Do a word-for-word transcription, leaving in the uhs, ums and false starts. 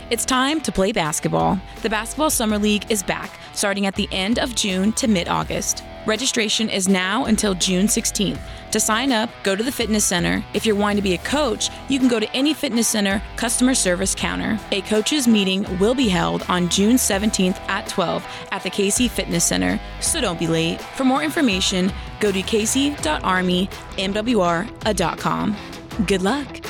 It's time to play basketball. The Basketball Summer League is back, starting at the end of June to mid-August. Registration is now until June sixteenth. To sign up, go to the fitness center. If you're wanting to be a coach, you can go to any fitness center customer service counter. A coaches meeting will be held on June seventeenth at twelve at the Casey Fitness Center, so don't be late. For more information, go to casey dot army m w r dot com. Good luck.